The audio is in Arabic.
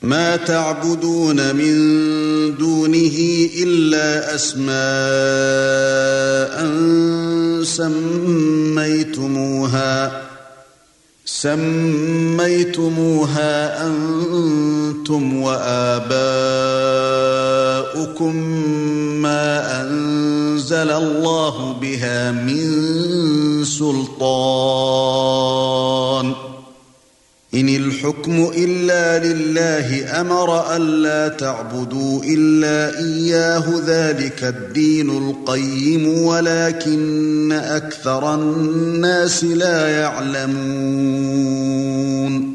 ما تعبدون من دونه إلا أسماء سميتموها أنتم وآباؤكم ما أنزل الله بها من سلطان إن الحكم إلا لله أمر ألا تعبدوا إلا إياه ذلك الدين القيم ولكن أكثر الناس لا يعلمون